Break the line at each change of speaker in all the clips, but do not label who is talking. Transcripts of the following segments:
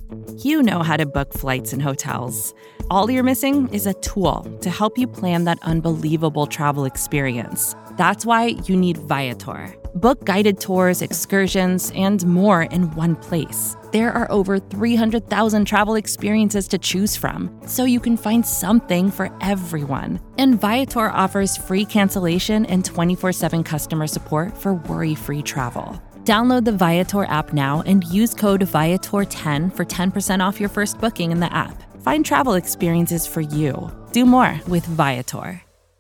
You know how to book flights and hotels. All you're missing is a tool to help you plan that unbelievable travel experience. That's why you need Viator. Book guided tours, excursions, and more in one place. There are over 300,000 travel experiences to choose from, so you can find something for everyone. And Viator offers free cancellation and 24/7 customer support for worry-free travel. Download the Viator app now and use code Viator10 for 10% off your first booking in the app. Find travel experiences for you. Do more with Viator.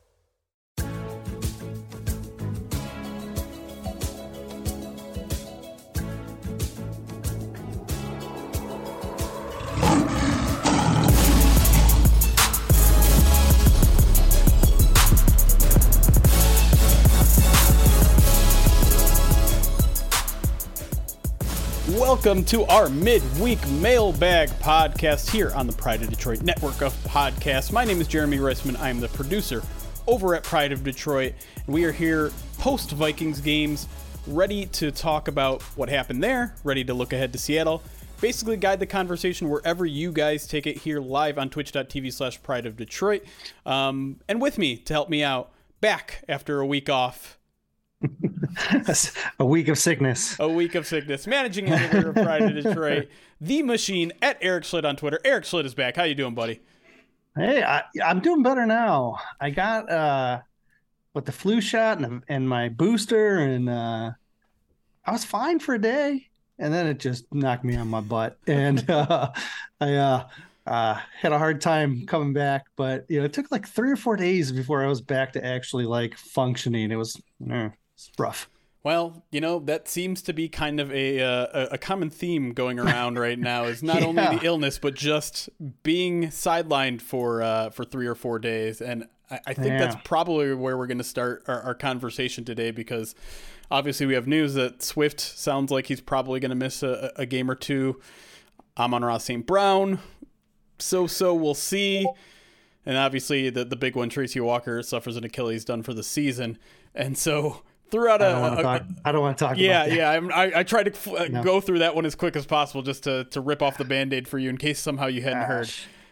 Welcome to our midweek mailbag podcast here on the Pride of Detroit network of podcasts. My name is Jeremy Reisman. I am the producer over at Pride of Detroit. And we are here post-Vikings games, ready to talk about what happened there, ready to look ahead to Seattle, basically guide the conversation wherever you guys take it here live on twitch.tv/Pride of Detroit. And with me to help me out, back after a week off,
a week of sickness.
Managing editor of Pride of Detroit, the machine at Eric Schlitt on Twitter. Eric Schlitt is back. How you doing, buddy?
Hey, I'm doing better now. I got the flu shot and my booster, and I was fine for a day, and then it just knocked me on my butt, and I had a hard time coming back. But it took like 3 or 4 days before I was back to actually like functioning. It was it's rough.
Well, that seems to be kind of a common theme going around right now, is not only the illness, but just being sidelined for 3 or 4 days. And I think that's probably where we're going to start our conversation today, because obviously we have news that Swift sounds like he's probably going to miss a game or two. Amon-Ra St. Brown, so we'll see. And obviously the big one, Tracy Walker, suffers an Achilles, done for the season. And so throughout
I don't want to talk about that.
I tried to go through that one as quick as possible, just to rip off the Band-Aid for you in case somehow you hadn't heard.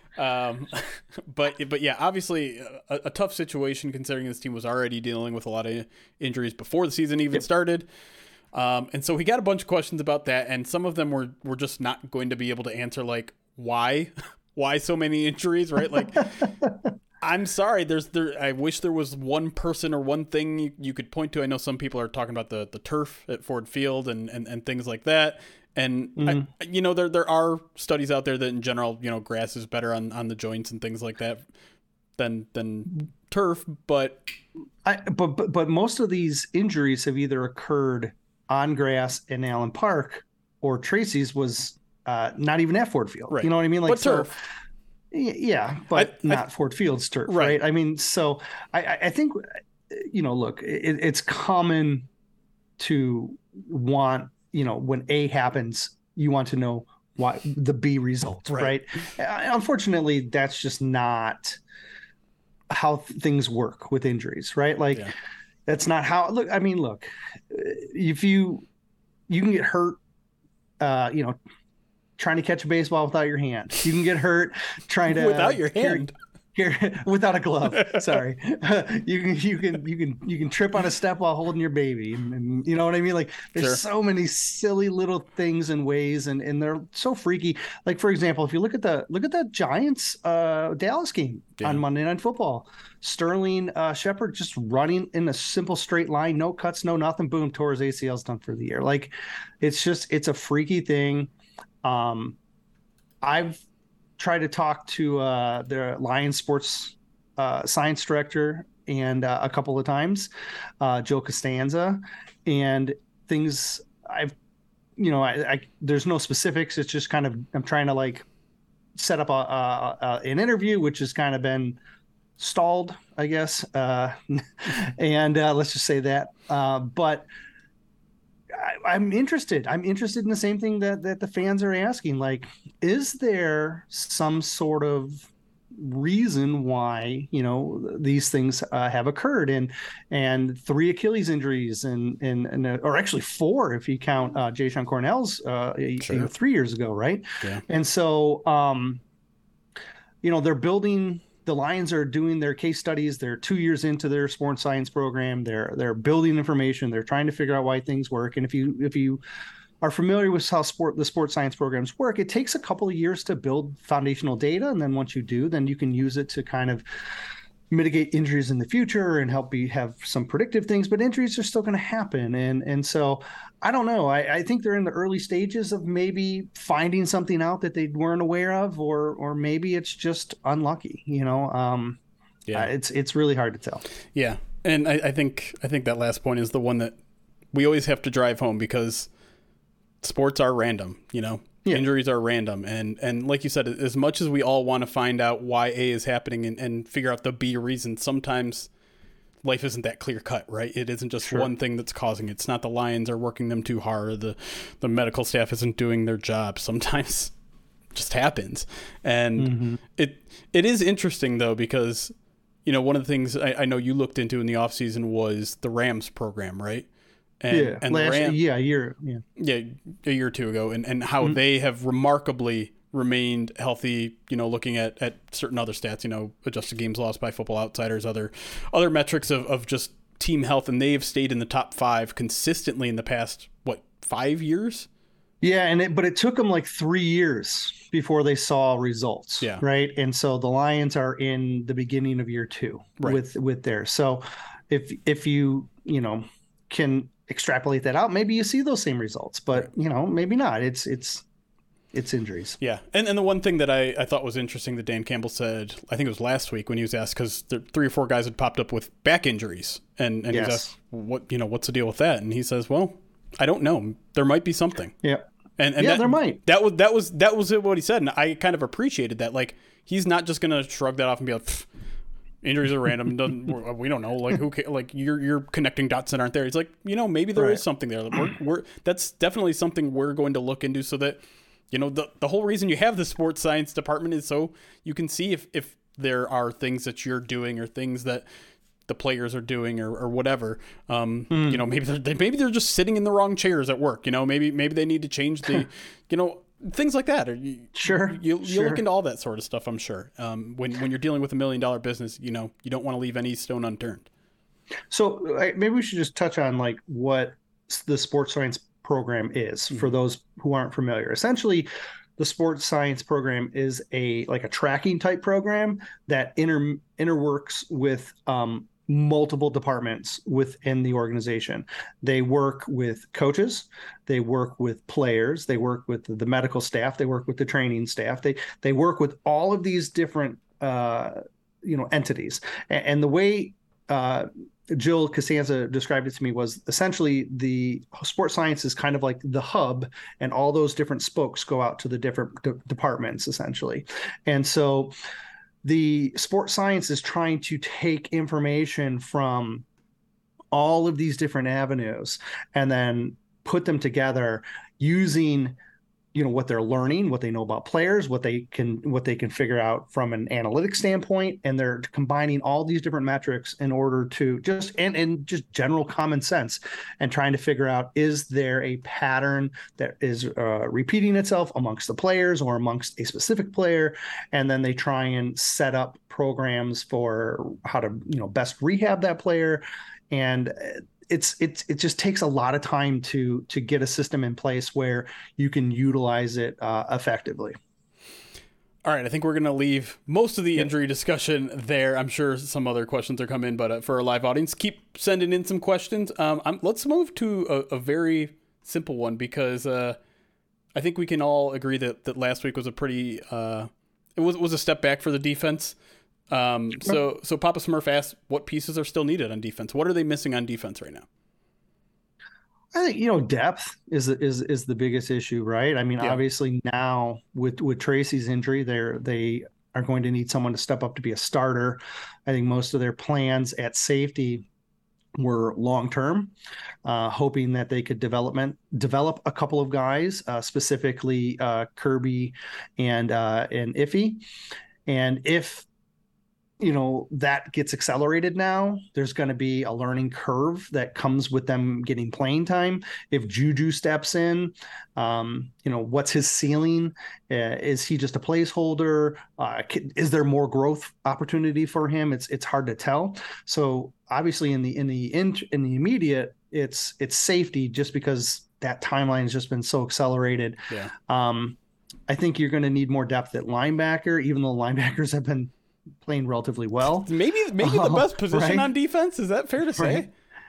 But yeah, obviously a tough situation, considering this team was already dealing with a lot of injuries before the season even started. And so we got a bunch of questions about that, and some of them we're just not going to be able to answer, like why so many injuries, right? Like, I'm sorry. I wish there was one person or one thing you could point to. I know some people are talking about the turf at Ford Field and things like that. And there are studies out there that in general, grass is better on the joints and things like that than turf. But
most of these injuries have either occurred on grass in Allen Park, or Tracy's was not even at Ford Field.
Right.
You know what I mean? Like,
but turf.
Yeah, but not Ford Field's turf, right? I mean, so I think, look, it's common to want, when A happens, you want to know why the B results, right? Unfortunately, that's just not how things work with injuries, right? Like, that's not how. Look, if you can get hurt, trying to catch a baseball without your hand. You can get hurt trying to
without your hand.
Without a glove. Sorry. You can trip on a step while holding your baby, and you know what I mean? Like, there's so many silly little things and ways, and they're so freaky. Like, for example, if you look at the Giants Dallas game on Monday Night Football, Sterling Shepard just running in a simple straight line, no cuts, no nothing, boom, tore his ACLs, done for the year. Like, it's a freaky thing. I've tried to talk to the Lions sports science director and a couple of times, Joe Costanza, and things there's no specifics. It's just kind of, I'm trying to like set up an interview, which has kind of been stalled, I guess. And let's just say that, but I'm interested. I'm interested in the same thing that the fans are asking. Like, is there some sort of reason why, you know, these things have occurred, and 3 Achilles injuries and or actually 4 if you count Jayshon Cornell's
Sure.
3 years ago, right?
Yeah.
And so you know, the Lions are doing their case studies. They're 2 years into their sports science program. They're building information. They're trying to figure out why things work. And if you are familiar with how the sports science programs work, it takes a couple of years to build foundational data. And then once you do, then you can use it to kind of mitigate injuries in the future and help have some predictive things, but injuries are still going to happen. And so I don't know. I think they're in the early stages of maybe finding something out that they weren't aware of, or maybe it's just unlucky, you know? It's really hard to tell.
Yeah. And I think that last point is the one that we always have to drive home, because sports are random, you know? Yeah. Injuries are random. And like you said, as much as we all want to find out why A is happening and figure out the B reason, sometimes life isn't that clear cut, right? It isn't just one thing that's causing it. It's not the Lions are working them too hard. The medical staff isn't doing their job. Sometimes it just happens. And it is interesting, though, because, you know, one of the things I know you looked into in the offseason was the Rams program, right? And
a year
or two ago, and how they have remarkably remained healthy, you know, looking at certain other stats, you know, adjusted games lost by Football Outsiders, other metrics of just team health, and they've stayed in the top 5 consistently in the past, 5 years?
Yeah, but it took them like 3 years before they saw results.
Yeah.
Right. And so the Lions are in the beginning of year 2 with theirs. So if you know, can extrapolate that out, maybe you see those same results, but you know, maybe not. It's injuries.
Yeah. And the one thing that I thought was interesting that Dan Campbell said, I think it was last week when he was asked, because 3 or 4 guys had popped up with back injuries, and he was asked, what's the deal with that? And he says, well, I don't know. There might be something.
Yeah.
And
there might.
That was what he said. And I kind of appreciated that. Like, he's not just going to shrug that off and be like, injuries are random. We don't know. Like, who? Like, you're connecting dots that aren't there. He's like, you know, maybe there is something there. That's definitely something we're going to look into, so that, you know, the whole reason you have the sports science department is so you can see if there are things that you're doing or things that the players are doing or whatever. You know, maybe they're just sitting in the wrong chairs at work. You know, maybe they need to change the, you know, things like that. Or you look into all that sort of stuff, I'm sure. When you're dealing with $1 million business, you know, you don't want to leave any stone unturned.
So maybe we should just touch on like what the sports science program is for those who aren't familiar. Essentially, the sports science program is a tracking type program that interworks with multiple departments within the organization. They work with coaches, they work with players, they work with the medical staff, they work with the training staff. They work with all of these different entities. And the way Jill Costanza described it to me was essentially the sports science is kind of like the hub, and all those different spokes go out to the different departments essentially. And so the sports science is trying to take information from all of these different avenues and then put them together using, you know, what they're learning, what they know about players, what they can figure out from an analytic standpoint, and they're combining all these different metrics in order to just general common sense and trying to figure out, is there a pattern that is repeating itself amongst the players or amongst a specific player, and then they try and set up programs for how to, you know, best rehab that player. And it just takes a lot of time to get a system in place where you can utilize it effectively.
All right, I think we're going to leave most of the injury discussion there. I'm sure some other questions are coming, but for our live audience, keep sending in some questions. Let's move to a very simple one, because I think we can all agree that last week was a pretty it was a step back for the defense. So Papa Smurf asked, what pieces are still needed on defense? What are they missing on defense right now?
I think, you know, depth is the biggest issue, right? I mean, obviously now with Tracy's injury, they are going to need someone to step up to be a starter. I think most of their plans at safety were long-term, hoping that they could develop a couple of guys, specifically Kirby and Iffy. And if that gets accelerated now, there's going to be a learning curve that comes with them getting playing time. If Juju steps in, what's his ceiling? Is he just a placeholder? Is there more growth opportunity for him? It's hard to tell. So obviously in the immediate, it's safety, just because that timeline has just been so accelerated.
Yeah.
I think you're going to need more depth at linebacker, even though linebackers have been playing relatively well.
Maybe the best position on defense. Is that fair to say?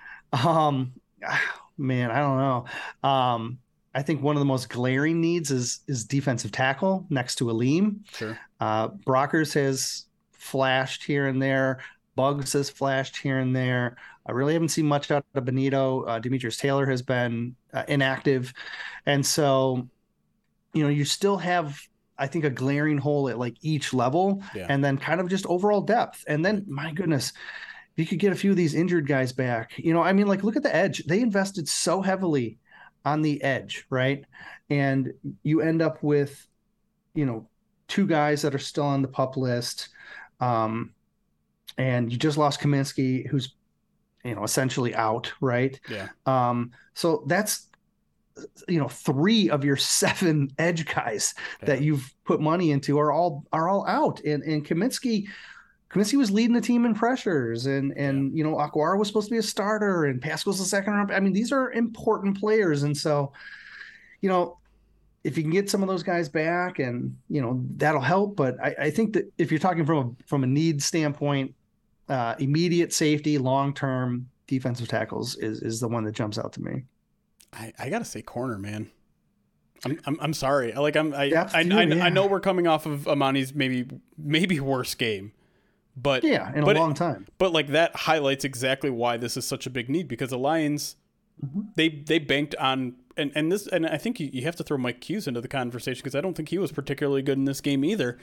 Man, I don't know. I think one of the most glaring needs is defensive tackle next to Aleem.
Sure.
Brockers has flashed here and there. Buggs has flashed here and there. I really haven't seen much out of Benito. Demetrius Taylor has been inactive. And so, you still have, I think, a glaring hole at like each level, and then kind of just overall depth. And then, my goodness, if you could get a few of these injured guys back, look at the edge. They invested so heavily on the edge, right? And you end up with, 2 guys that are still on the PUP list. And you just lost Kaminsky, who's, essentially out, right?
Yeah.
So that's, 3 of your 7 edge guys that you've put money into are all out. And Kaminsky was leading the team in pressures, and Aguara was supposed to be a starter, and Pascal's the second round. I mean, these are important players. And so, if you can get some of those guys back, and, that'll help. But I think that if you're talking from a need standpoint, immediate safety, long-term defensive tackles is the one that jumps out to me.
I gotta say corner, man. I'm sorry. I know we're coming off of Amani's maybe worst game, but
in a long time.
But like, that highlights exactly why this is such a big need, because the Lions, they banked on and I think you have to throw Mike Hughes into the conversation, because I don't think he was particularly good in this game either.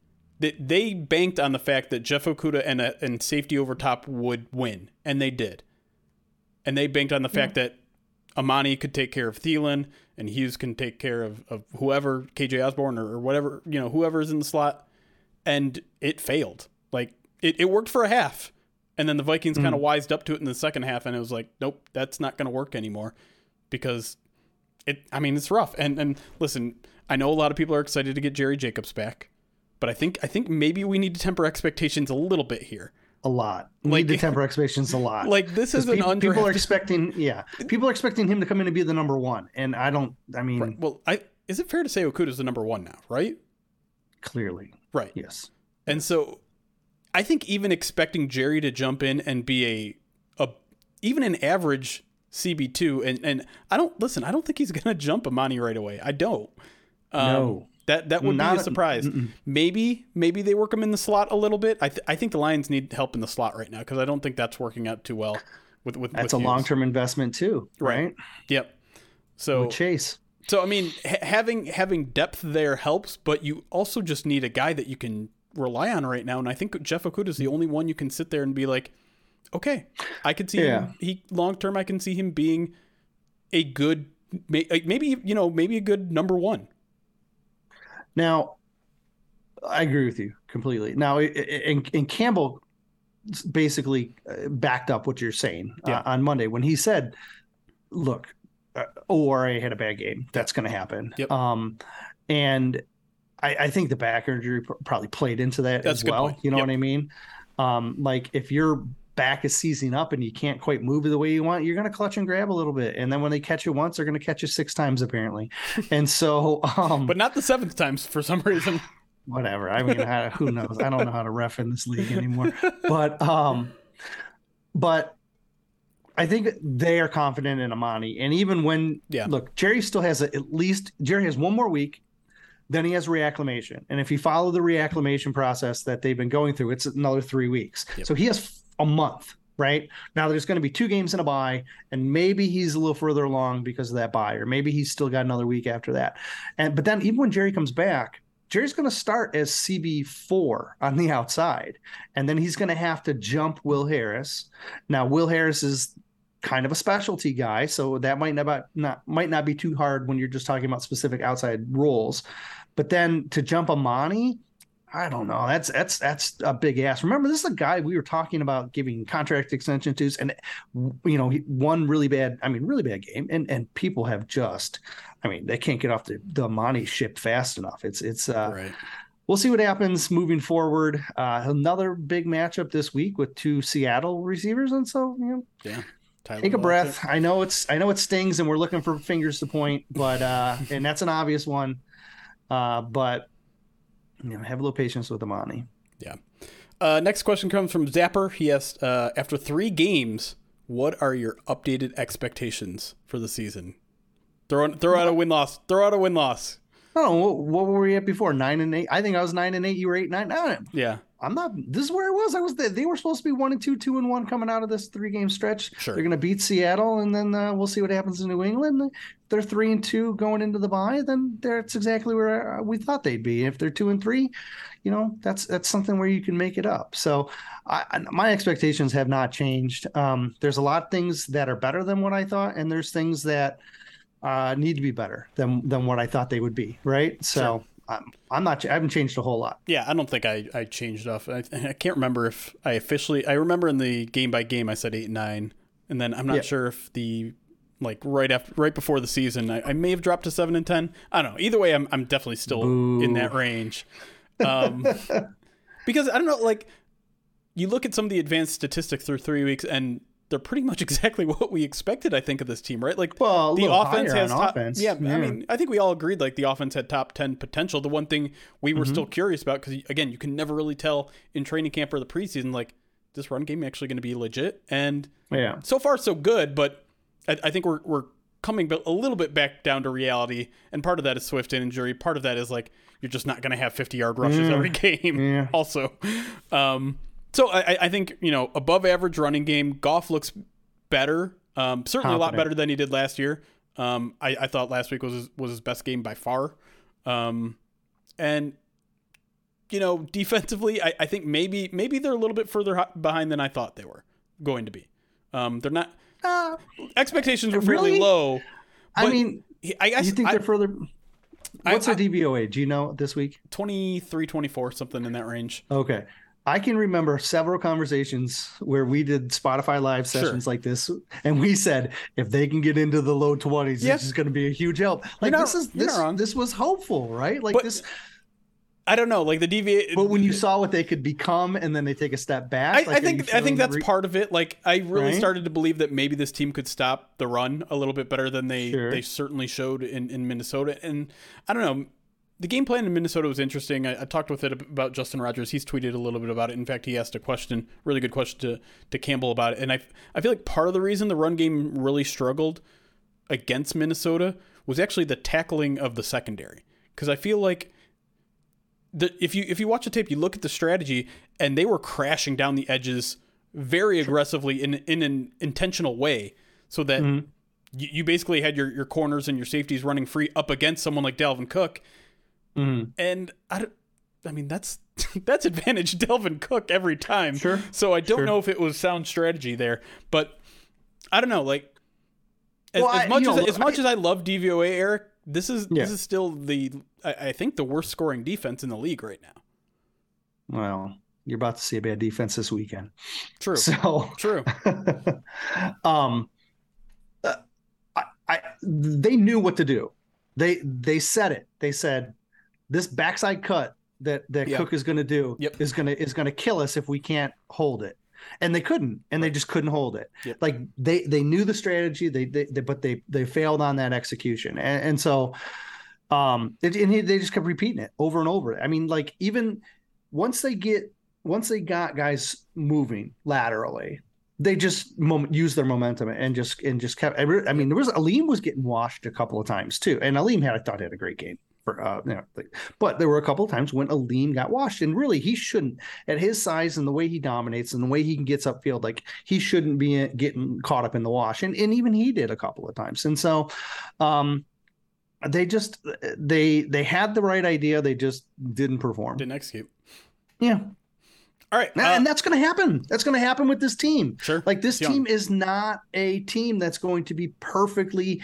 They banked on the fact that Jeff Okudah and safety over top would win, and they did. And they banked on the fact that Amani could take care of Thielen, and Hughes can take care of whoever, KJ Osborne or whatever, whoever's in the slot. And it failed. Like, it worked for a half. And then the Vikings kind of wised up to it in the second half, and it was like, nope, that's not going to work anymore, because it's rough. And listen, I know a lot of people are excited to get Jerry Jacobs back, but I think maybe we need to temper expectations a little bit here.
A lot. Need to temper expectations a lot.
Like, this is
people are expecting him to come in and be the number 1. And
right. Well, is it fair to say Okudah's the number 1 now, right?
Clearly.
Right.
Yes.
And so I think even expecting Jerry to jump in and be even an average CB2, and I don't think he's going to jump Amani right away. I don't.
No.
That would be a surprise. Maybe they work him in the slot a little bit. I think the Lions need help in the slot right now, because I don't think that's working out too well with
that's a long-term investment too, right?
Yep. So
with Chase.
So having depth there helps, but you also just need a guy that you can rely on right now. And I think Jeff Okudah is the only one you can sit there and be like, okay, I could see him. Long term, I can see him being a good, maybe a good number 1.
Now, I agree with you completely. Now, and Campbell basically backed up what you're saying on Monday when he said, look, ORA had a bad game. That's going to happen.
Yep.
And I think the back injury probably played into that as well. Point. You know what I mean? Like, if your back is seizing up and you can't quite move the way you want, you're going to clutch and grab a little bit. And then when they catch you once, they're going to catch you 6 times apparently. And so,
but not the 7th times for some reason.
Whatever. I mean, who knows? I don't know how to ref in this league anymore. But I think they are confident in Amani. And even when, look, Jerry still has Jerry has 1 more week. Then he has reacclimation. And if you follow the reacclimation process that they've been going through, it's another 3 weeks. Yep. So he has a month, right? Now there's going to be 2 games in a bye, and maybe he's a little further along because of that bye, or maybe he's still got another week after that. But then even when Jerry comes back, Jerry's going to start as CB4 on the outside, and then he's going to have to jump Will Harris. Now, Will Harris is kind of a specialty guy, so that might not be too hard when you're just talking about specific outside roles. But then to jump Amani, I don't know. That's a big ask. Remember, this is a guy we were talking about giving contract extension to, and he won really bad game, and people have just, they can't get off the Monty ship fast enough. It's
right.
We'll see what happens moving forward. Another big matchup this week with two Seattle receivers, and so take a breath. I know it stings, and we're looking for fingers to point, but and that's an obvious one. But have a little patience with Amani.
Yeah. Next question comes from Zapper. He asked, after 3 games, what are your updated expectations for the season? Throw out a win-loss.
Oh, what were we at before? 9-8. I think I was 9-8. You were 8-9.
Yeah.
I'm not. This is where I was. They were supposed to be 1-2, 2-1 coming out of this 3-game stretch.
Sure.
They're going to beat Seattle, and then we'll see what happens in New England. If they're 3-2 going into the bye, then that's exactly where we thought they'd be. If they're 2-3, that's something where you can make it up. So my expectations have not changed. There's a lot of things that are better than what I thought, and there's things that need to be better than what I thought they would be. Right. So. Sure. I haven't changed a whole lot.
Yeah, I don't think I changed enough. I can't remember if I remember in the game by game I said 8-9, and then I'm not sure if right before the season I may have dropped to 7-10. I don't know. Either way, I'm definitely still in that range. Because I don't know, you look at some of the advanced statistics through 3 weeks, and they're pretty much exactly what we expected, I think, of this team, right?
The offense has offense.
Yeah, I think we all agreed the offense had top 10 potential. The one thing we were still curious about, because again, you can never really tell in training camp or the preseason, this run game actually going to be legit. And so far so good, but I think we're coming a little bit back down to reality. And part of that is Swift injury. Part of that is you're just not going to have 50-yard rushes every game. Also. So I think, above average running game. Goff looks better. Certainly a lot better than he did last year. I thought last week was his best game by far. And defensively, I think maybe they're a little bit further behind than I thought they were going to be. They're not. Expectations were fairly low.
I guess you think they're further. What's their DVOA? Do you know this week?
23, 24, something in that range.
Okay. I can remember several conversations where we did Spotify live sessions like this, and we said if they can get into the low 20s, this is going to be a huge help. This was hopeful, right? This.
I don't know, the DVA.
But when you saw what they could become, and then they take a step back,
I think that's part of it. I really started to believe that maybe this team could stop the run a little bit better than they certainly showed in Minnesota. And I don't know. The game plan in Minnesota was interesting. I talked with it about Justin Rogers. He's tweeted a little bit about it. In fact, he asked a really good question to Campbell about it. And I feel like part of the reason the run game really struggled against Minnesota was actually the tackling of the secondary. Because I feel like if you watch the tape, you look at the strategy, and they were crashing down the edges very aggressively in an intentional way, so that you basically had your corners and your safeties running free up against someone like Dalvin Cook. And that's advantage Dalvin Cook every time.
Sure.
So I don't know if it was sound strategy there, but I don't know. As much as I love DVOA, Eric, this is still I think the worst scoring defense in the league right now.
Well, you're about to see a bad defense this weekend.
True.
So
true.
They knew what to do. They said it. They said, this backside cut that Cook is going to do is going to kill us if we can't hold it, and they couldn't, and they just couldn't hold it. Yep. They knew the strategy, but they failed on that execution, and so they just kept repeating it over and over. Even once they got guys moving laterally, they just used their momentum and just kept. Aleem was getting washed a couple of times too, and Aleem I thought had a great game. But there were a couple of times when Aleem got washed, and really he shouldn't, at his size and the way he dominates and the way he gets upfield, he shouldn't be getting caught up in the wash, and even he did a couple of times. And so they had the right idea, they just didn't perform,
didn't execute.
Yeah.
All right.
And that's going to happen. That's going to happen with this team.
Sure.
This team is not a team that's going to be perfectly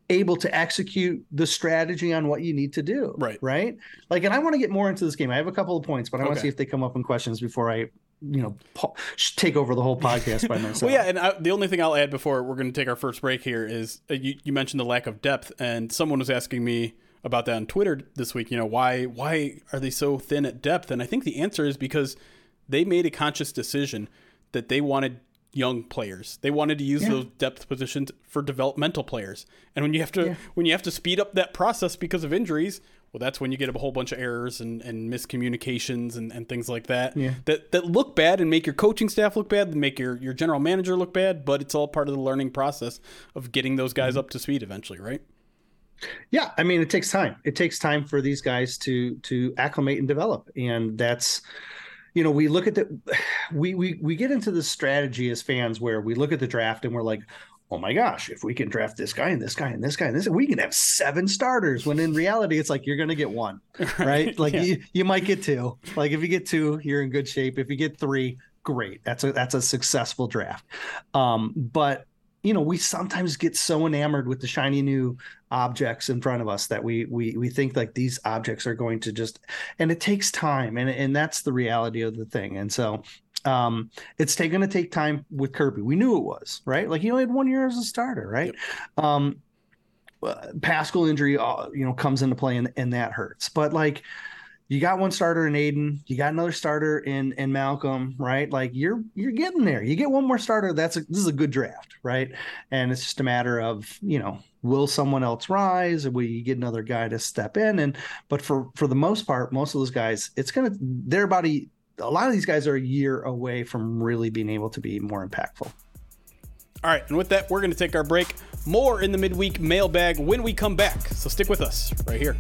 able to execute the strategy on what you need to do. Right. Like, and I want to get more into this game. I have a couple of points, but I want to see if they come up in questions before I, take over the whole podcast by myself.
Well, yeah. And the only thing I'll add before we're going to take our first break here is you mentioned the lack of depth, and someone was asking me about that on Twitter this week. Why are they so thin at depth? And I think the answer is because they made a conscious decision that they wanted young players. They wanted to use those depth positions for developmental players. And when you have to speed up that process because of injuries, well, that's when you get a whole bunch of errors and miscommunications and things like that, that look bad and make your coaching staff look bad, and make your general manager look bad, but it's all part of the learning process of getting those guys up to speed eventually, right?
Yeah, I mean, it takes time. It takes time for these guys to acclimate and develop. And that's, we look at we get into this strategy as fans where we look at the draft and we're like, oh my gosh, if we can draft this guy and this guy and this guy and this, we can have 7 starters. When in reality, it's like, you're going to get 1, right? Like you might get 2. Like if you get 2, you're in good shape. If you get 3, great. That's a successful draft. But we sometimes get so enamored with the shiny new objects in front of us that we think like these objects are going to and it takes time, and that's the reality of the thing. And so it's going to take time with Kirby. We knew it was, right? Like he only had 1 year as a starter, right? Yep. Pascal injury, comes into play, and that hurts. But like, you got 1 starter in Aiden, you got another starter in Malcolm, right? Like you're getting there. You get 1 more starter. This is a good draft, right? And it's just a matter of, will someone else rise, or will you get another guy to step in? But for the most part, most of those guys, a lot of these guys are a year away from really being able to be more impactful.
All right, and with that, we're going to take our break. More in the midweek mailbag when we come back. So stick with us right here.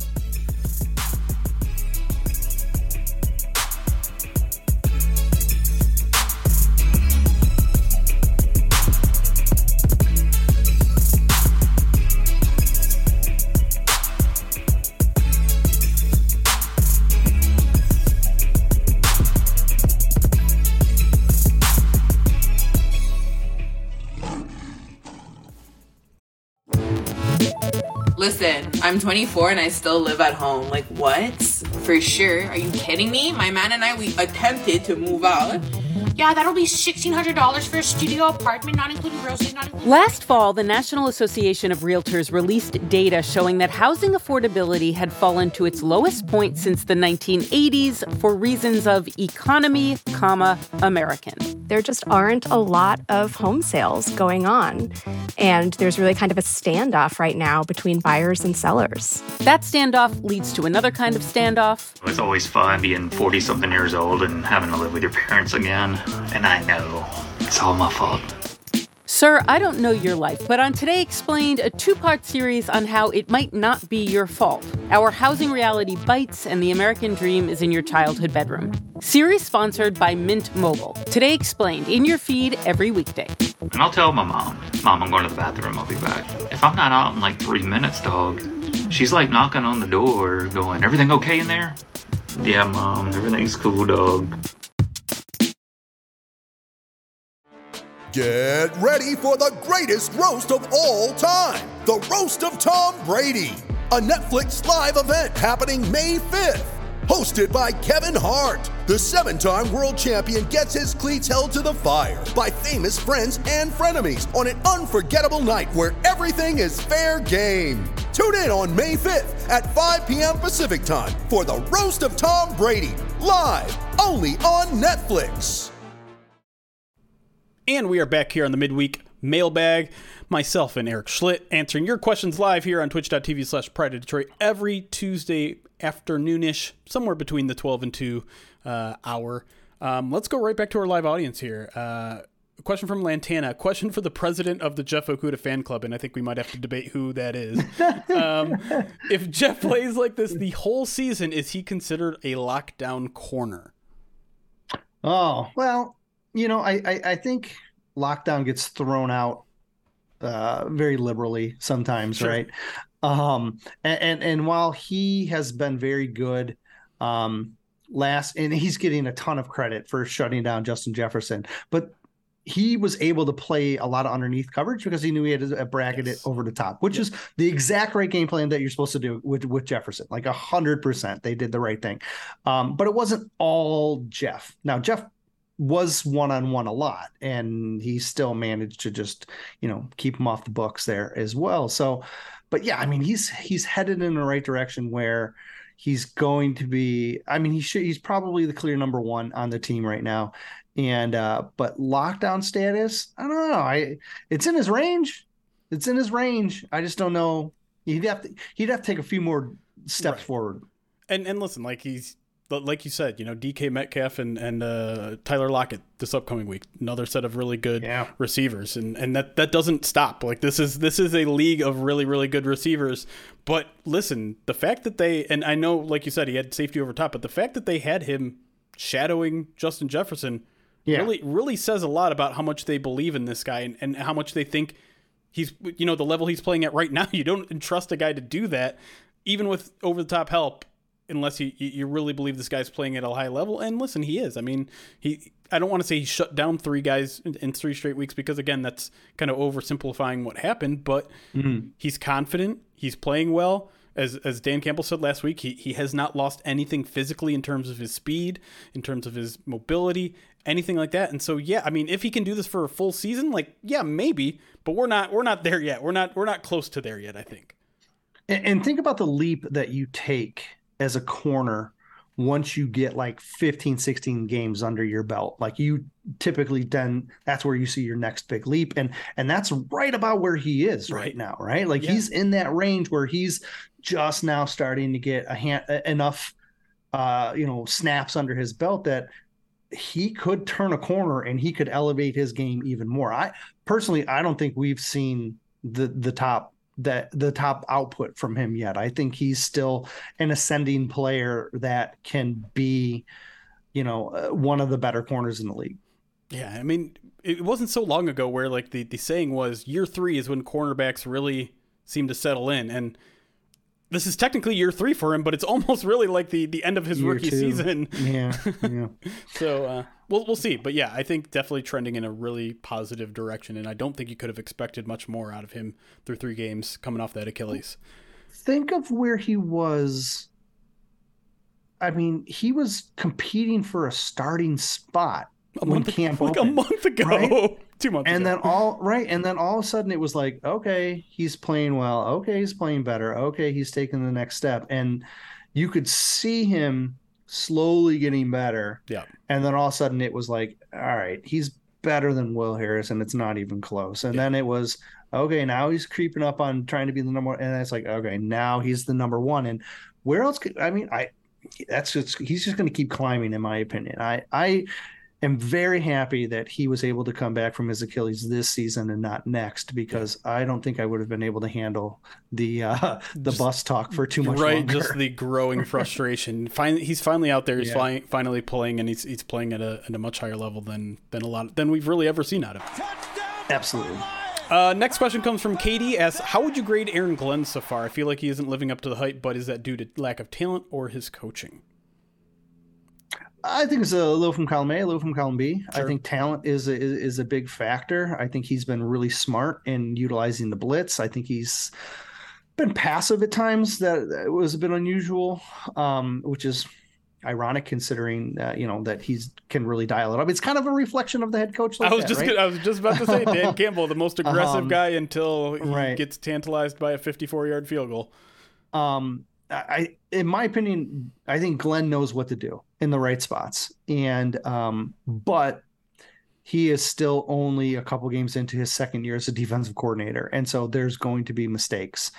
Listen, I'm 24 and I still live at home. Like, what? For sure. Are you kidding me? My man and I, we attempted to move out.
Yeah, that'll be $1,600 for a studio apartment, not including groceries, not including...
Last fall, the National Association of Realtors released data showing that housing affordability had fallen to its lowest point since the 1980s for reasons of economy, American.
There just aren't a lot of home sales going on. And there's really kind of a standoff right now between buyers and sellers.
That standoff leads to another kind of standoff.
It's always fun being 40-something years old and having to live with your parents again. And I know it's all my fault.
Sir, I don't know your life, but on Today Explained, a 2-part series on how it might not be your fault. Our housing reality bites, and the American dream is in your childhood bedroom. Series sponsored by Mint Mobile. Today Explained, in your feed every weekday.
And I'll tell my mom, I'm going to the bathroom, I'll be back. If I'm not out in like 3 minutes, dog, she's like knocking on the door going, everything okay in there? Yeah, Mom, everything's cool, dog.
Get ready for the greatest roast of all time, the Roast of Tom Brady, a Netflix live event happening May 5th. Hosted by Kevin Hart, the 7-time world champion gets his cleats held to the fire by famous friends and frenemies on an unforgettable night where everything is fair game. Tune in on May 5th at 5 p.m. Pacific time for the Roast of Tom Brady, live only on Netflix.
And we are back here on the midweek mailbag. Myself and Eric Schlitt answering your questions live here on twitch.tv/Pride of Detroit every Tuesday afternoonish, somewhere between the 12 and 2 hour. Let's go right back to our live audience here. A question from Lantana, a question for the president of the Jeff Okuda fan club, and I think we might have to debate who that is. If Jeff plays like this the whole season, is he considered a lockdown corner?
Oh, well, I think lockdown gets thrown out very liberally sometimes, sure. Right? And while he has been very good and he's getting a ton of credit for shutting down Justin Jefferson, but he was able to play a lot of underneath coverage because he knew he had to bracket it over the top, which is the exact right game plan that you're supposed to do with Jefferson. Like 100%, they did the right thing. But it wasn't all Jeff. Now, Jeff was one-on-one a lot, and he still managed to just, keep him off the books there as well. So, but yeah, I mean, he's headed in the right direction where he's going to be, I mean, he's probably the clear number one on the team right now. And but lockdown status, I don't know. It's in his range. It's in his range. I just don't know. He'd have to take a few more steps forward.
And listen, like you said, DK Metcalf and Tyler Lockett this upcoming week, another set of really good receivers, and that doesn't stop. Like this is a league of really, really good receivers. But listen, the fact that and I know, like you said, he had safety over top, but the fact that they had him shadowing Justin Jefferson really says a lot about how much they believe in this guy and how much they think he's, the level he's playing at right now. You don't entrust a guy to do that, even with over the top help, unless you really believe this guy's playing at a high level. And listen, he is. I mean, I don't want to say he shut down 3 guys in 3 straight weeks, because again, that's kind of oversimplifying what happened, but he's confident. He's playing well. As Dan Campbell said last week, he has not lost anything physically in terms of his speed, in terms of his mobility, anything like that. And so, yeah, I mean, if he can do this for a full season, like, yeah, maybe, but we're not there yet. We're not close to there yet, I think.
And think about the leap that you take as a corner once you get like 15, 16 games under your belt. Like you typically then that's where you see your next big leap. And that's right about where he is right now, right? Like he's in that range where he's just now starting to get enough snaps under his belt that he could turn a corner and he could elevate his game even more. I don't think we've seen the top output from him yet. I think he's still an ascending player that can be, one of the better corners in the league.
Yeah. I mean, it wasn't so long ago where like the saying was year 3 is when cornerbacks really seem to settle in. And this is technically year 3 for him, but it's almost really like the end of his rookie season.
Yeah.
So we'll see. But yeah, I think definitely trending in a really positive direction. And I don't think you could have expected much more out of him through 3 games coming off that Achilles.
Think of where he was. I mean, he was competing for a starting spot
a month ago,
right?
2 months
and
ago.
Then all of a sudden it was like, okay, he's playing well. Okay, he's playing better. Okay, he's taking the next step. And you could see him slowly getting better.
Yeah.
And then all of a sudden it was like, all right, he's better than Will Harris, and it's not even close. And then it was, okay, now he's creeping up on trying to be the number one. And it's like, okay, now he's the number one. And where else he's just going to keep climbing, in my opinion. I am very happy that he was able to come back from his Achilles this season and not next, because I don't think I would have been able to handle the bus talk for too much longer.
Just the growing frustration. He's finally out there. He's finally playing, and he's playing at a much higher level than we've really ever seen out of him.
Absolutely.
Next question comes from Katie. Asks, how would you grade Aaron Glenn so far? I feel like he isn't living up to the hype, but is that due to lack of talent or his coaching?
I think it's a low from column A, low from column B.
Sure.
I think talent is a big factor. I think he's been really smart in utilizing the blitz. I think he's been passive at times. That was a bit unusual, which is ironic considering that he can really dial it up. It's kind of a reflection of the head coach.
I was just about to say Dan Campbell, the most aggressive guy until he gets tantalized by a 54-yard field goal.
In my opinion, I think Glenn knows what to do in the right spots, and but he is still only a couple games into his second year as a defensive coordinator, and so there's going to be mistakes.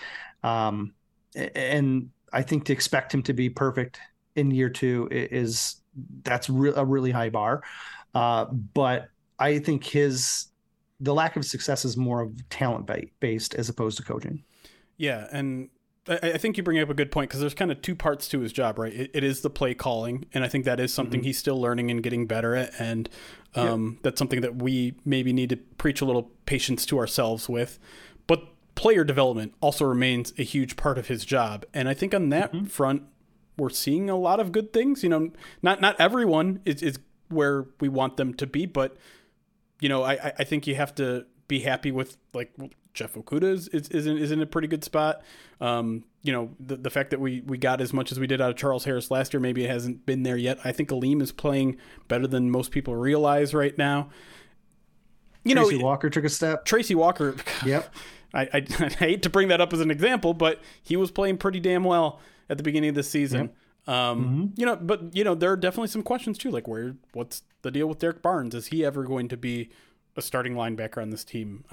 And I think to expect him to be perfect in year 2 that's a really high bar. But I think the lack of success is more of talent based as opposed to coaching.
Yeah, and I think you bring up a good point, because there's kind of 2 parts to his job, right? It is the play calling, and I think that is something he's still learning and getting better at, and that's something that we maybe need to preach a little patience to ourselves with. But player development also remains a huge part of his job, and I think on that front, we're seeing a lot of good things. Not everyone is where we want them to be, but I think you have to be happy with like Jeff Okudah is in a pretty good spot. The fact that we got as much as we did out of Charles Harris last year, maybe it hasn't been there yet. I think Aleem is playing better than most people realize right now.
Tracy Walker took a step.
Tracy Walker.
Yep.
I hate to bring that up as an example, but he was playing pretty damn well at the beginning of the season. Yep. But there are definitely some questions too, like what's the deal with Derek Barnes? Is he ever going to be a starting linebacker on this team?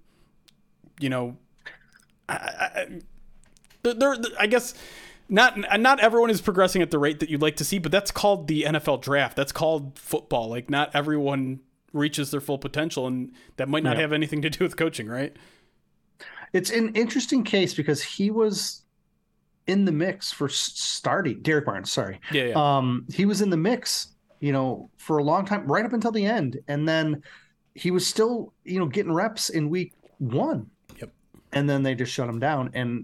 I guess not everyone is progressing at the rate that you'd like to see, but that's called the NFL draft. That's called football. Like, not everyone reaches their full potential, and that might not have anything to do with coaching, right?
It's an interesting case because he was in the mix for starting. Derek Barnes, sorry.
Yeah.
He was in the mix, for a long time, right up until the end. And then he was still, getting reps in week 1.
Yep.
And then they just shut him down. And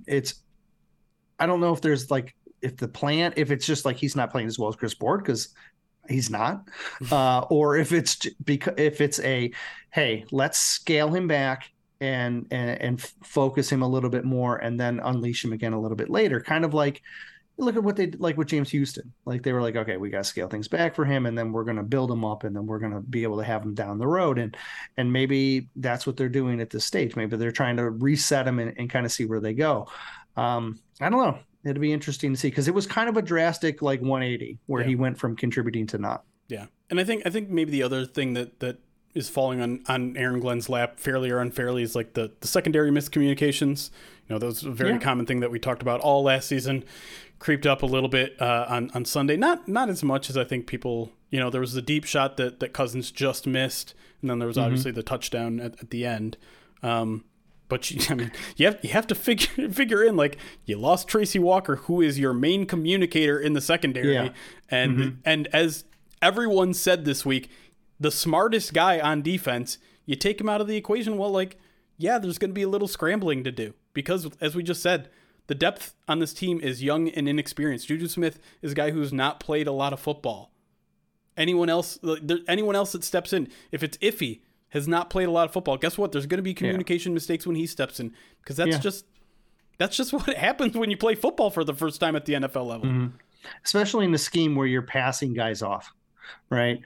I don't know if there's if it's just like he's not playing as well as Chris Board, because he's not, or if it's hey, let's scale him back and focus him a little bit more and then unleash him again a little bit later. Kind of like, look at what they like with James Houston. Like, they were like, okay, we got to scale things back for him, and then we're going to build him up, and then we're going to be able to have him down the road. And maybe that's what they're doing at this stage. Maybe they're trying to reset him and kind of see where they go. I don't know. It'll be interesting to see, because it was kind of a drastic 180 where he went from contributing to not.
Yeah. And I think maybe the other thing that is falling on Aaron Glenn's lap, fairly or unfairly, is like the secondary miscommunications. That was a very common thing that we talked about all last season. Creeped up a little bit on Sunday. Not as much as I think people, there was the deep shot that Cousins just missed, and then there was obviously the touchdown at the end. But you have to figure in, like, you lost Tracy Walker, who is your main communicator in the secondary, and as everyone said this week, the smartest guy on defense. You take him out of the equation, well, there's going to be a little scrambling to do, because, as we just said, the depth on this team is young and inexperienced. Juju Smith is a guy who's not played a lot of football. Anyone else that steps in, if it's Iffy, has not played a lot of football, guess what? There's going to be communication mistakes when he steps in, because that's just what happens when you play football for the first time at the NFL level.
Mm-hmm. Especially in the scheme where you're passing guys off, right?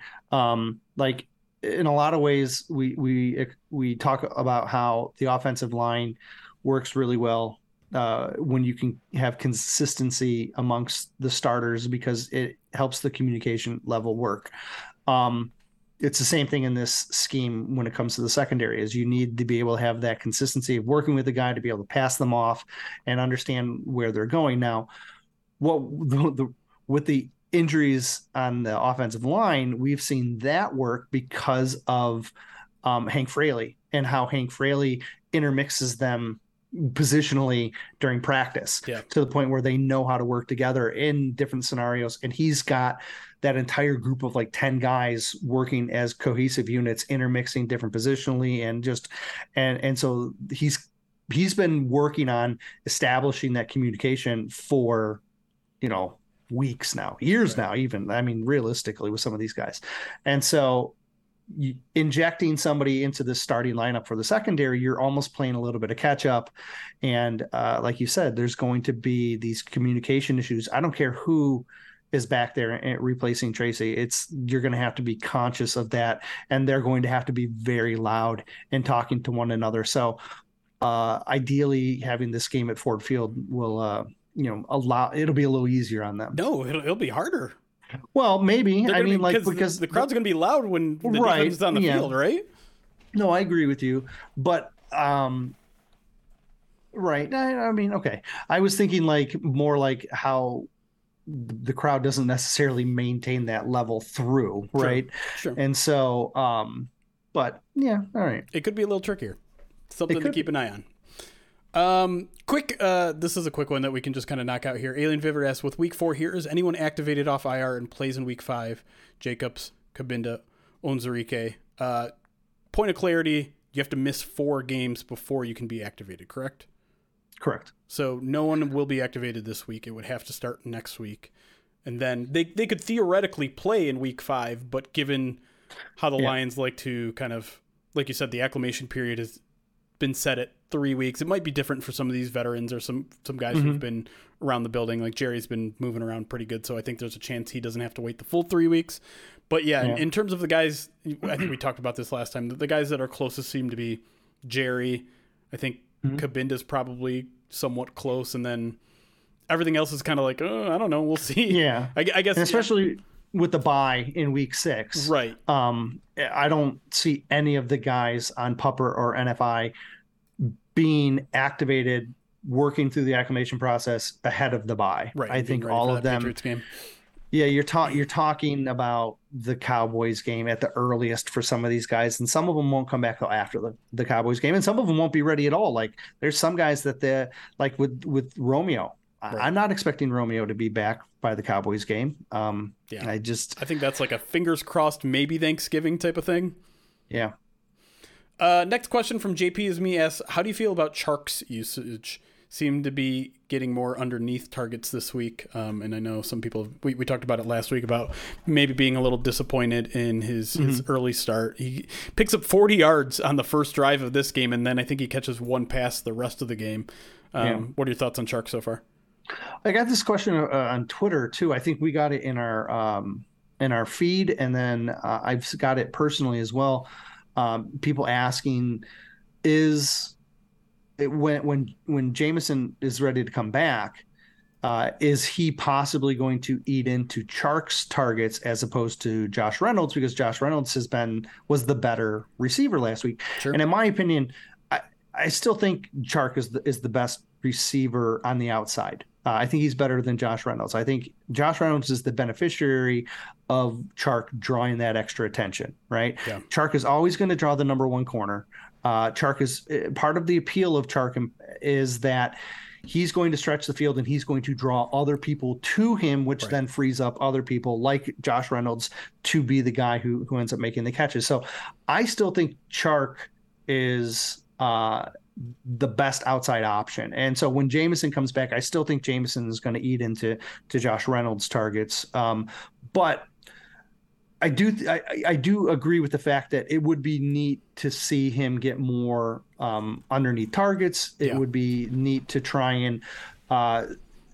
In a lot of ways, we talk about how the offensive line works really well when you can have consistency amongst the starters, because it helps the communication level work. It's the same thing in this scheme when it comes to the secondary, is you need to be able to have that consistency of working with the guy to be able to pass them off and understand where they're going. Now, with the injuries on the offensive line, we've seen that work because of Hank Fraley, and how Hank Fraley intermixes them positionally during practice to the point where they know how to work together in different scenarios. And he's got that entire group of 10 guys working as cohesive units, intermixing different positionally, and so he's been working on establishing that communication for weeks now, years now, even, realistically, with some of these guys. And so injecting somebody into the starting lineup for the secondary, you're almost playing a little bit of catch up. And like you said, there's going to be these communication issues. I don't care who is back there and replacing Tracy. You're going to have to be conscious of that, and they're going to have to be very loud and talking to one another. So ideally, having this game at Ford Field will it'll be a little easier on them.
No, it'll be harder.
Well, maybe. Because
the crowd's going to be loud when the defense is on the field, right?
No, I agree with you, but right. Okay. I was thinking more like how the crowd doesn't necessarily maintain that level through, right?
Sure.
And so, but yeah, all right.
It could be a little trickier. Something to keep an eye on. This is a quick one that we can just kind of knock out here. Alien Viver asks, with week 4 here, is anyone activated off IR and plays in week 5? Jacobs, Kabinda, Onwuzurike. Point of clarity, you have to miss 4 games before you can be activated, correct?
Correct.
So no one will be activated this week. It would have to start next week. And then they could theoretically play in week 5, but given how the Lions like to kind of like you said, the acclimation period has been set at 3 weeks. It might be different for some of these veterans or some guys who've been around the building. Like Jerry's been moving around pretty good, so I think there's a chance he doesn't have to wait the full 3 weeks. But yeah, in terms of the guys, I think we talked about this last time. The guys that are closest seem to be Jerry. I think Cabinda's probably somewhat close, and then everything else is kind of like, I don't know, we'll see.
Yeah,
I guess,
and especially with the bye in week 6,
right?
I don't see any of the guys on Pupper or NFI being activated, working through the acclimation process ahead of the bye.
Right.
I think all of them.
Game.
Yeah, you're talking about the Cowboys game at the earliest for some of these guys, and some of them won't come back till after the Cowboys game, and some of them won't be ready at all. Like there's some guys that they're like with Romeo. Right. I'm not expecting Romeo to be back by the Cowboys game. I
think that's like a fingers crossed, maybe Thanksgiving type of thing.
Yeah.
Next question from JP is me asks, how do you feel about Chark's usage? Seem to be getting more underneath targets this week. And I know some people, we talked about it last week about maybe being a little disappointed in his early start. He picks up 40 yards on the first drive of this game, and then I think he catches one pass the rest of the game. What are your thoughts on Chark so far?
I got this question on Twitter too. I think we got it in our feed, and then I've got it personally as well. People asking, when Jameson is ready to come back, is he possibly going to eat into Chark's targets as opposed to Josh Reynolds, because Josh Reynolds was the better receiver last week. Sure. And in my opinion, I still think Chark is the best receiver on the outside. I think he's better than Josh Reynolds. I think Josh Reynolds is the beneficiary of Chark drawing that extra attention, right? Yeah. Chark is always going to draw the number one corner. Chark is part of the appeal of Chark is that he's going to stretch the field and he's going to draw other people to him, which then frees up other people like Josh Reynolds to be the guy who ends up making the catches. So I still think Chark is the best outside option. And so when Jameson comes back, I still think Jameson is going to eat into Josh Reynolds' targets. But I do agree with the fact that it would be neat to see him get more underneath targets. It would be neat to try and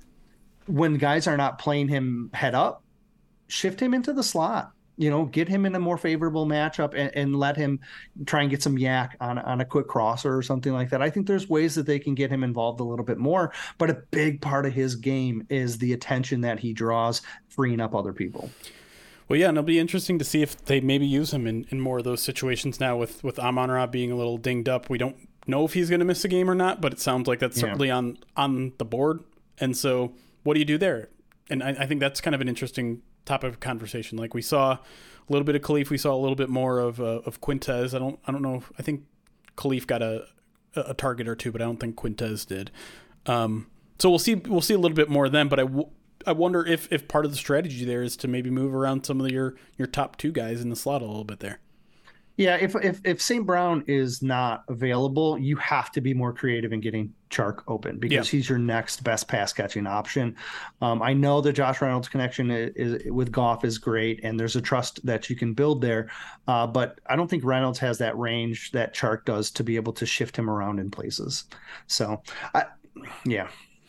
when guys are not playing him head up, shift him into the slot. Get him in a more favorable matchup and let him try and get some yak on a quick crosser or something like that. I think there's ways that they can get him involved a little bit more, but a big part of his game is the attention that he draws, freeing up other people.
Well, yeah, and it'll be interesting to see if they maybe use him in more of those situations now with Amon-Ra being a little dinged up. We don't know if he's going to miss a game or not, but it sounds like that's certainly on the board. And so what do you do there? And I think that's kind of an interesting topic of conversation. Like we saw a little bit of Khalif, we saw a little bit more of Quintez. I don't know. I think Khalif got a target or two, but I don't think Quintez did. So we'll see a little bit more of them. But I wonder if part of the strategy there is to maybe move around some of your top two guys in the slot a little bit there.
Yeah, if St. Brown is not available, you have to be more creative in getting Chark open because he's your next best pass catching option. I know the Josh Reynolds connection is with Goff is great, and there's a trust that you can build there. But I don't think Reynolds has that range that Chark does to be able to shift him around in places. So, yeah.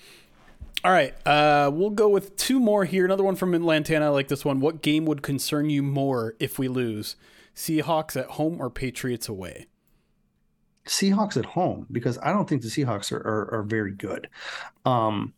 All right, we'll go with two more here. Another one from Lantana. I like this one. What game would concern you more if we lose? Seahawks at home or Patriots away?
Seahawks at home, because I don't think the Seahawks are very good. The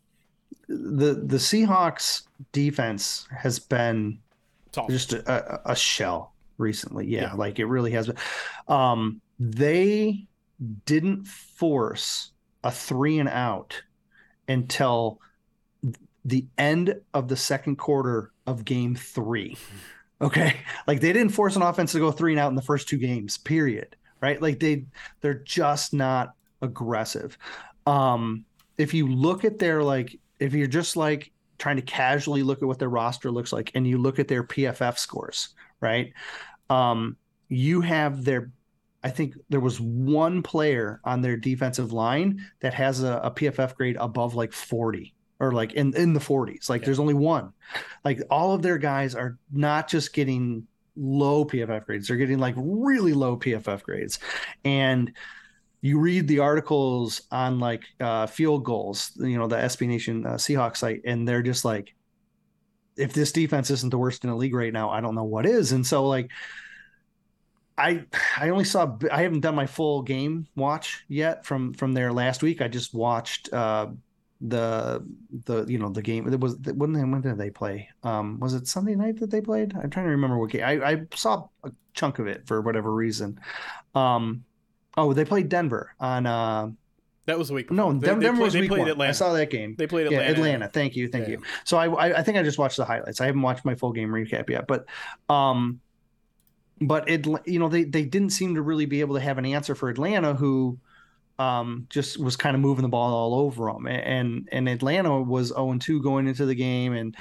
Seahawks defense has been just a shell recently. Yeah, like it really has been. They didn't force a 3-and-out until the end of the second quarter of game 3. Okay. Like they didn't force an offense to go 3-and-out in the first 2 games, period. Right. Like they're just not aggressive. If you look at if you're just like trying to casually look at what their roster looks like and you look at their PFF scores, right. You have I think there was one player on their defensive line that has a PFF grade above like 40 or like in the 40s. Like there's only one. Like all of their guys are not just getting low PFF grades. They're getting like really low PFF grades. And you read the articles on like field goals, the SB Nation Seahawks site, and they're just like, if this defense isn't the worst in the league right now, I don't know what is. And so like, I haven't done my full game watch yet from their last week. I just watched the game. It was when did they play? Was it Sunday night that they played? I'm trying to remember what game. I saw a chunk of it for whatever reason. They played Denver on
that was a week
before. No, Denver was week 1.
Atlanta.
I saw that game.
They played Atlanta.
Yeah, Atlanta. Thank you. So I think I just watched the highlights. I haven't watched my full game recap yet, but they didn't seem to really be able to have an answer for Atlanta, who just was kind of moving the ball all over them. And Atlanta was 0-2 going into the game, and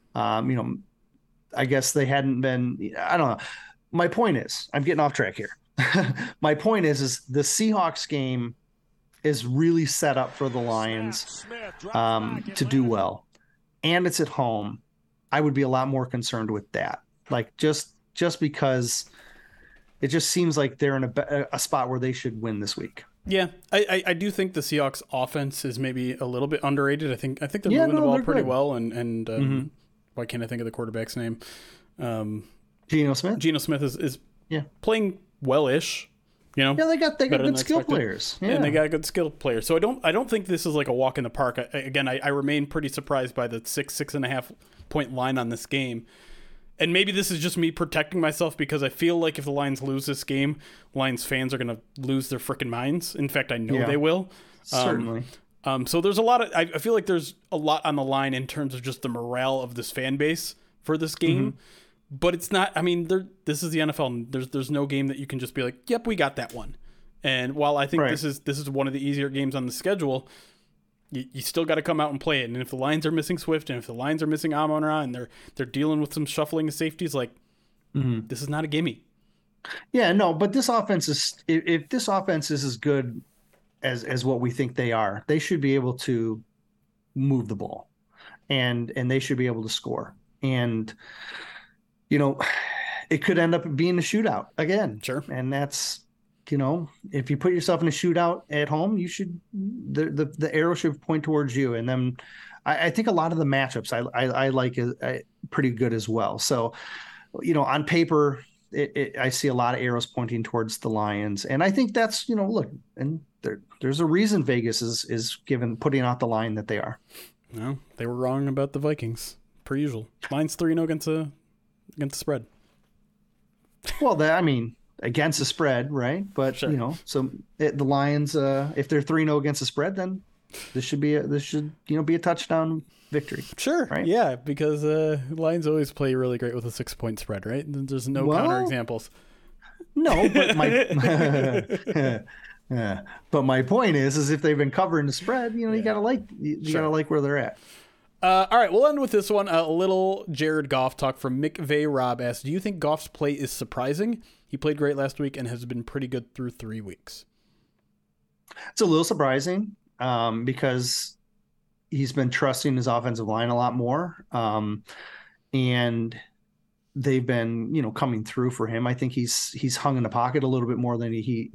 I guess they hadn't been. I don't know. My point is, I'm getting off track here. My point is the Seahawks game is really set up for the Lions to do well, and it's at home. I would be a lot more concerned with that. Like just because it just seems like they're in a spot where they should win this week.
Yeah, I do think the Seahawks offense is maybe a little bit underrated. I think they're moving the ball pretty well, and why can't I think of the quarterback's name?
Geno Smith.
Geno Smith is playing well-ish. Yeah,
they got good skill players. Yeah.
And they got good skill players. So I don't think this is like a walk in the park. I remain pretty surprised by the 6.5 point line on this game. And maybe this is just me protecting myself, because I feel like if the Lions lose this game, Lions fans are going to lose their freaking minds. In fact, I know they will.
Certainly.
So there's a lot of, I feel like there's a lot on the line in terms of just the morale of this fan base for this game. Mm-hmm. But it's not, this is the NFL, and there's no game that you can just be like, yep, we got that one. And while I think this is one of the easier games on the schedule, you still got to come out and play it. And if the Lions are missing Swift, and if the Lions are missing Amon-Ra, and they're dealing with some shuffling of safeties, like this is not a gimme.
Yeah, no, but this offense is, if this offense is as good as what we think they are, they should be able to move the ball, and they should be able to score. And it could end up being a shootout again. Sure. And that's, if you put yourself in a shootout at home, you should, the arrow should point towards you. And then I think a lot of the matchups I like pretty good as well. So, on paper, I see a lot of arrows pointing towards the Lions. And I think that's, look, and there's a reason Vegas is putting out the line that they are.
No, they were wrong about the Vikings, per usual. Lions 3-0 against the spread.
Well, against the spread, right? But sure. So the Lions, if they're 3-0 against the spread, then this should be a touchdown victory.
Sure,
right?
Yeah, because Lions always play really great with a 6-point spread, right? There's no counter examples.
No, but my point is if they've been covering the spread, you gotta gotta like where they're at.
All right, we'll end with this one. A little Jared Goff talk from McVay Rob asks, do you think Goff's play is surprising? He played great last week and has been pretty good through 3 weeks.
It's a little surprising because he's been trusting his offensive line a lot more. And they've been, coming through for him. I think he's hung in the pocket a little bit more than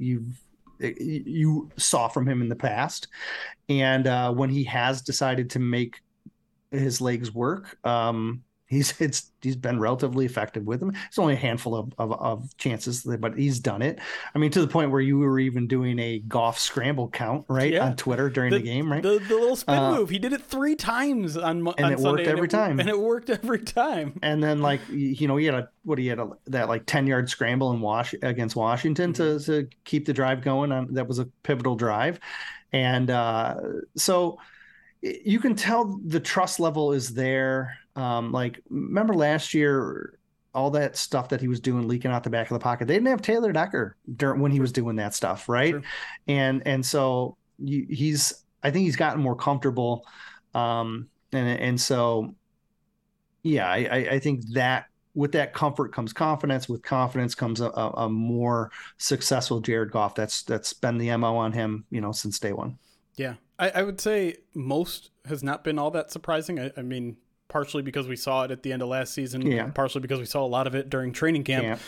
you saw from him in the past. And when he has decided to make his legs work, he's been relatively effective with them. It's only a handful of chances, but he's done it. To the point where you were even doing a Goff scramble count, right, on Twitter during the game, right?
The little spin move. He did it 3 times on
it
Sunday,
worked every time.
And it worked every time.
And then he had that 10-yard scramble against Washington to keep the drive going. That was a pivotal drive, and so. You can tell the trust level is there. Remember last year, all that stuff that he was doing, leaking out the back of the pocket. They didn't have Taylor Decker when he was doing that stuff, right? Sure. And so I think he's gotten more comfortable. And so, yeah, I think that with that comfort comes confidence. With confidence comes a more successful Jared Goff. That's been the MO on him, since day one.
Yeah, I would say most has not been all that surprising. partially because we saw it at the end of last season, partially because we saw a lot of it during training camp.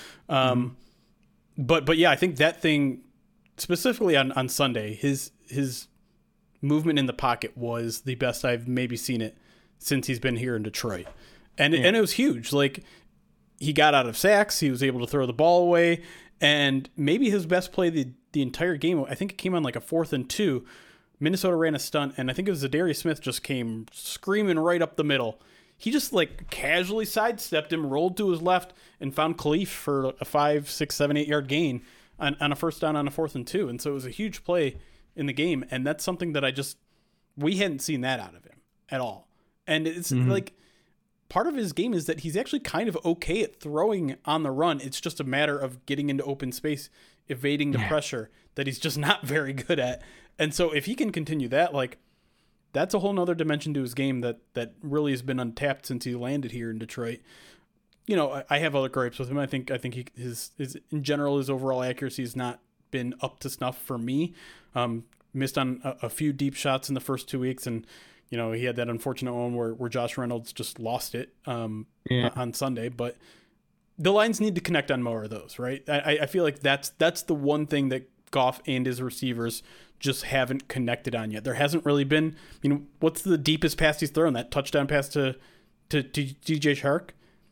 But yeah, I think that thing specifically on Sunday, his movement in the pocket was the best I've maybe seen it since he's been here in Detroit. And it was huge. Like, he got out of sacks, he was able to throw the ball away, and maybe his best play the entire game, I think it came on like a 4th and 2. Minnesota ran a stunt, and I think it was Zadarius Smith just came screaming right up the middle. He just like casually sidestepped him, rolled to his left, and found Khalif for a 5, 6, 7, 8 yard gain on a first down on a 4th and 2. And so it was a huge play in the game, and that's something that we hadn't seen that out of him at all. And it's like, part of his game is that he's actually kind of okay at throwing on the run. It's just a matter of getting into open space, evading the pressure that he's just not very good at. And so if he can continue that, like, that's a whole nother dimension to his game that really has been untapped since he landed here in Detroit. You know, I have other gripes with him. I think his in general, his overall accuracy has not been up to snuff for me. Missed on a few deep shots in the first 2 weeks, and you know, he had that unfortunate one where Josh Reynolds just lost it on Sunday. But the Lions need to connect on more of those, right? I feel like that's the one thing that Goff and his receivers just haven't connected on yet. There hasn't really been, you know, what's the deepest pass he's thrown? That touchdown pass to DJ Chark?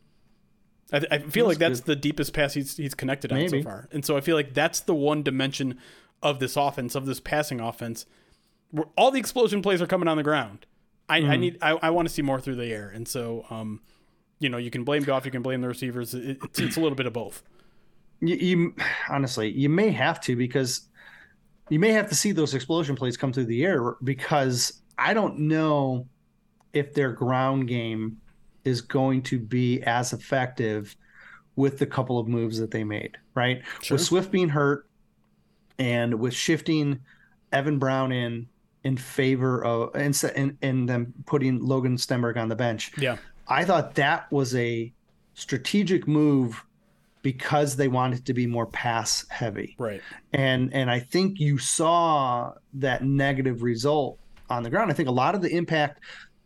I feel like that's the deepest pass he's connected on so far. And so I feel like that's the one dimension of this offense, of this passing offense, where all the explosion plays are coming on the ground. I want to see more through the air. And so, you know, you can blame Goff, you can blame the receivers. It's a little bit of both.
You honestly, you may have to, because you may have to see those explosion plays come through the air, because I don't know if their ground game is going to be as effective with the couple of moves that they made, right? Sure. With Swift being hurt and with shifting Evan Brown in favor of and then putting Logan Stenberg on the bench.
Yeah.
I thought that was a strategic move because they wanted to be more pass heavy.
Right.
And I think you saw that negative result on the ground. I think a lot of the impact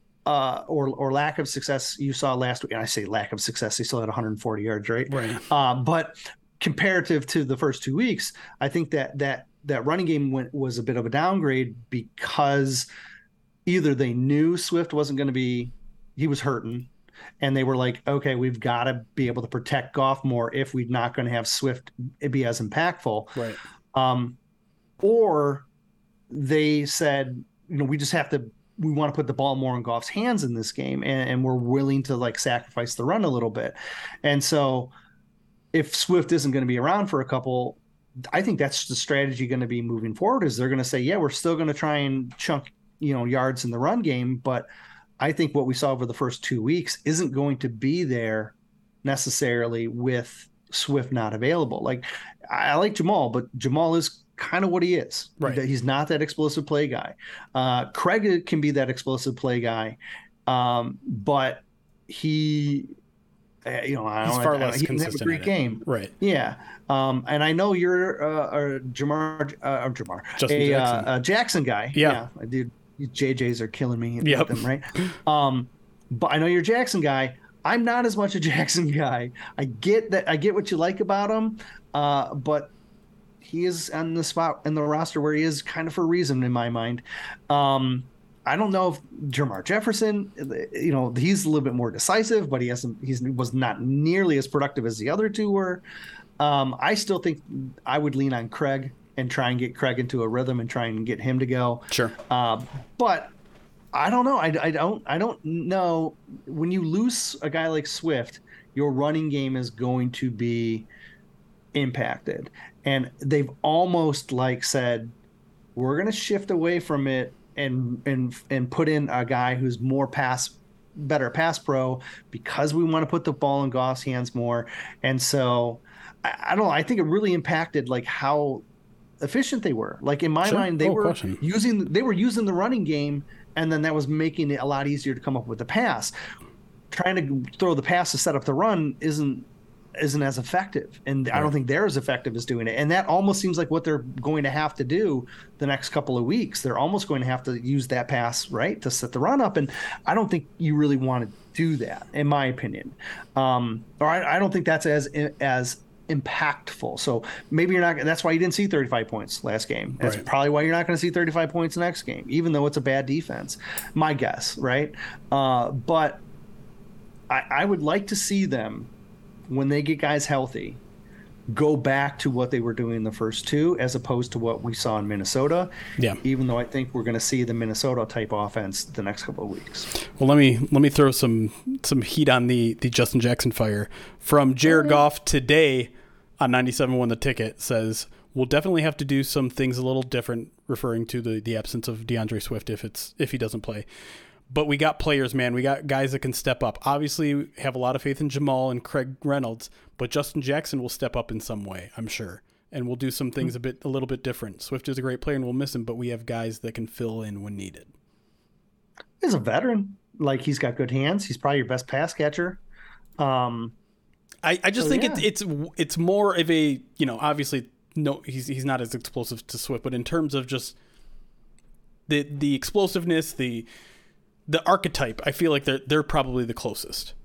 or lack of success you saw last week, and I say lack of success, they still had 140 yards, right?
Right.
But comparative to the first 2 weeks, I think that running game was a bit of a downgrade because either they knew Swift wasn't going to be, he was hurting, and they were like, okay, we've got to be able to protect Goff more if we're not going to have Swift be as impactful.
Right.
Or they said, you know, we want to put the ball more in Goff's hands in this game, and we're willing to like sacrifice the run a little bit. And so if Swift isn't going to be around for a couple, I think that's the strategy going to be moving forward, is they're going to say, yeah, we're still going to try and chunk, you know, yards in the run game. But I think what we saw over the first 2 weeks isn't going to be there necessarily with Swift not available. Like, I like Jamal, but Jamal is kind of what he is.
Right.
He's not that explosive play guy. Craig can be that explosive play guy. But he, you know,
he's far less consistent.
He didn't have a great game.
Right.
Yeah. And I know you're a Jackson guy.
Yeah.
Dude, JJs are killing me.
Yep.
Them, right. But I know you're a Jackson guy. I'm not as much a Jackson guy. I get that. I get what you like about him. But he is on the spot in the roster where he is kind of for a reason in my mind. I don't know if Jermar Jefferson, you know, he's a little bit more decisive, but he was not nearly as productive as the other two were. I still think I would lean on Craig and try and get Craig into a rhythm and try and get him to go.
Sure.
But I don't know. I don't know. When you lose a guy like Swift, your running game is going to be impacted. And they've almost like said, we're going to shift away from it and put in a guy who's better pass pro, because we want to put the ball in Goff's hands more. And so I don't know. I think it really impacted like how efficient they were. Like in my mind, they were using the running game, and then that was making it a lot easier to come up with the pass. Trying to throw the pass to set up the run isn't isn't as effective, and I don't think they're as effective as doing it. And that almost seems like what they're going to have to do the next couple of weeks. They're almost going to have to use that pass, right, to set the run up. And I don't think you really want to do that, in my opinion. Or I don't think that's as impactful. So maybe you're not. That's why you didn't see 35 points last game. That's probably why you're not going to see 35 points next game, even though it's a bad defense. My guess, right? But I would like to see them, when they get guys healthy, go back to what they were doing in the first two, as opposed to what we saw in Minnesota. Yeah. Even though I think we're going to see the Minnesota type offense the next couple of weeks.
Well, let me throw some heat on the Justin Jackson fire from Jared Goff today on 97.1 The Ticket. Says we'll definitely have to do some things a little different, referring to the absence of DeAndre Swift if he doesn't play. But we got players, man. We got guys that can step up. Obviously, we have a lot of faith in Jamal and Craig Reynolds, but Justin Jackson will step up in some way, I'm sure. And we'll do some things a little bit different. Swift is a great player and we'll miss him, but we have guys that can fill in when needed.
He's a veteran. Like, he's got good hands. He's probably your best pass catcher.
I just think it's more of a, obviously no, he's not as explosive to Swift, but in terms of just the explosiveness, the archetype, I feel like they're probably the closest.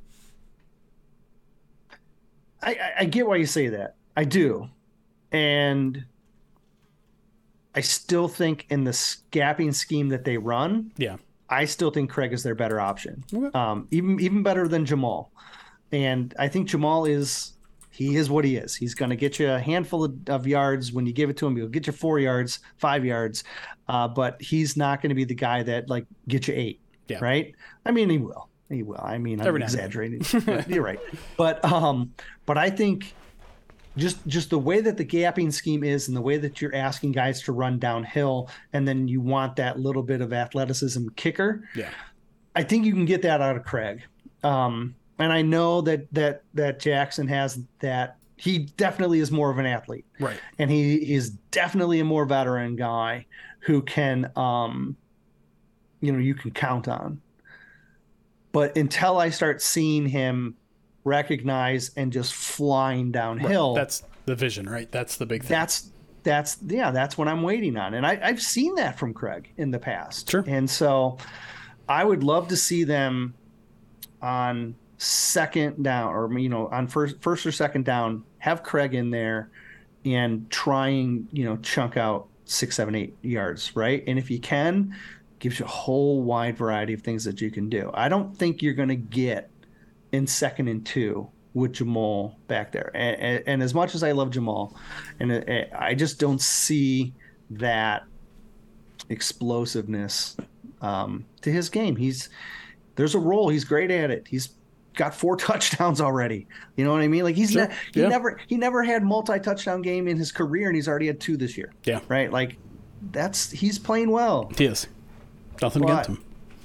I get why you say that. I do. And I still think in the scapping scheme that they run, I still think Craig is their better option. Okay. Even better than Jamal. And I think Jamal is what he is. He's going to get you a handful of yards. When you give it to him, he'll get you 4 yards, 5 yards. But he's not going to be the guy that get you 8. Yeah. Right. I mean, he will. I mean, I'm exaggerating. You're right. But I think just the way that the gapping scheme is, and the way that you're asking guys to run downhill, and then you want that little bit of athleticism kicker. Yeah. I think you can get that out of Craig. And I know that Jackson has that. He definitely is more of an athlete. Right. And he is definitely a more veteran guy who can you can count on. But until I start seeing him recognize and just flying downhill,
that's the vision, right? That's the big thing.
That's what I'm waiting on. And I've seen that from Craig in the past.
Sure.
And so I would love to see them on second down, or on first or second down, have Craig in there and trying, chunk out 6, 7, 8 yards, right? And if you can, gives you a whole wide variety of things that you can do. I don't think you're going to get in 2nd and 2 with Jamal back there. And as much as I love Jamal, and I just don't see that explosiveness to his game. There's a role. He's great at it. He's got 4 touchdowns already. You know what I mean? Like, he never had multi-touchdown game in his career, and he's already had 2 this year. Yeah. Right? Like, he's playing well.
He is. Nothing against him.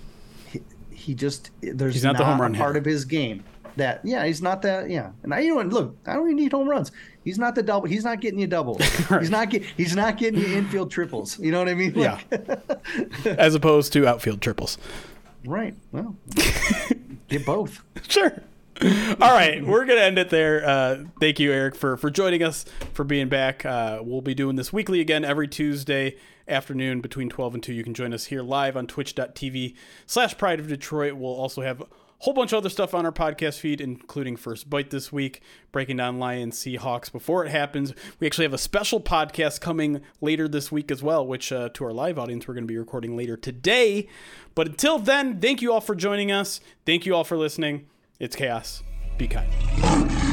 There's not the home run part of his game that, he's not that, And I don't even need home runs. He's not the double. He's not getting you doubles. Right. He's not getting you infield triples. You know what I mean?
Yeah. As opposed to outfield triples.
Right. Well, get both.
Sure. All right, we're going to end it there. Thank you, Eric, for joining us, for being back. We'll be doing this weekly again every Tuesday afternoon between 12 and 2. You can join us here live on twitch.tv/Pride of Detroit. We'll also have a whole bunch of other stuff on our podcast feed, including First Bite this week, breaking down Lions Seahawks before it happens. We actually have a special podcast coming later this week as well, which to our live audience, we're going to be recording later today. But until then, thank you all for joining us. Thank you all for listening. It's chaos. Be kind.